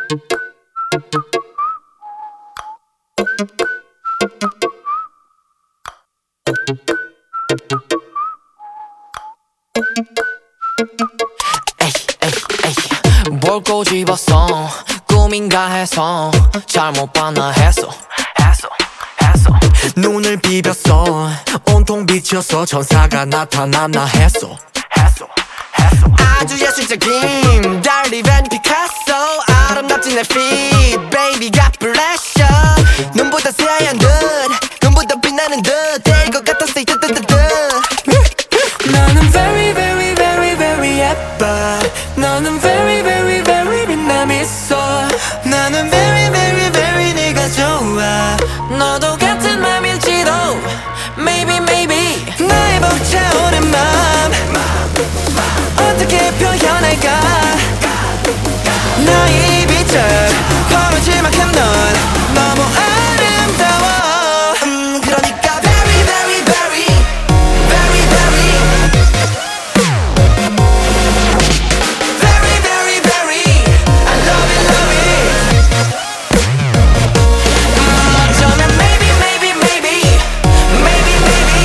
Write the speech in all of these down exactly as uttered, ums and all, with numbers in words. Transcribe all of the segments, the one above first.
에이 에이 에이 뭘 꼬집었어 꿈인가 해서 잘못 봤나 했어 했어 했어 눈을 비볐어 온통 빛이었어 천사가 나타났나 했어 했어 했어 아주 예술적인 달리 벤 피카소 아름답지 내 feet baby got pleasure 눈보다 새하얀 듯 눈보다 빛나는 듯 될 것 같아 say 뜨뜨뜨뜨 너는 very very very very 예뻐 너는 very very very 빛남 있어 나는 very very very 네가 좋아 너도 같은 맘일지도 maybe maybe 나의 벅차오른 맘 어떻게 표현할까 나의 빛을 퍼부칠 만큼 넌 너무 아름다워 음 그러니까 very very very very very very very very I love it love it 음 어쩌면 maybe maybe maybe maybe maybe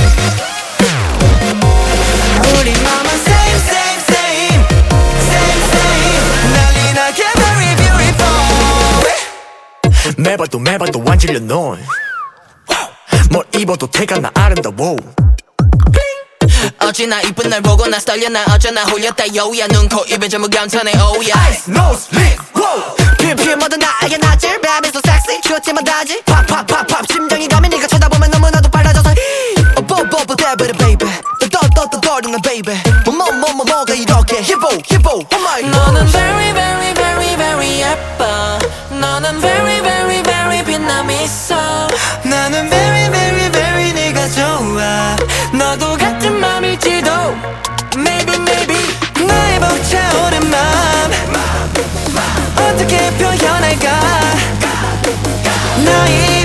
우리 맘은 same same same same same 난리 나게 very beautiful 매번 또 매번 또 완질려 넌 뭘 입어도 태가 나 아름다워 어찌나 이쁜 날 보고 나 떨려 나 어쩌나 홀렸다 요야 눈, 코, 입에 전부 감탄해 oh yeah Ice, nose, lip, wow 필필 모든 나에게 낯질 Baby so sexy 추웠지만 다지 Pop pop pop pop 심장이 가면 네가 쳐다보면 너무나도 빨라져서 Oh bo bo bo baby baby 떠떠떠떠거리는 baby 뭐뭐뭐뭐 뭐가 이렇게 Hippo hippo oh my god 너는 very very very very 예뻐 너는 very very very 빛남 있어 나는 very very very 네가 좋아 너도 같은 맘일지도 Maybe maybe 나의 벅차오른 맘 어떻게 표현할까 나의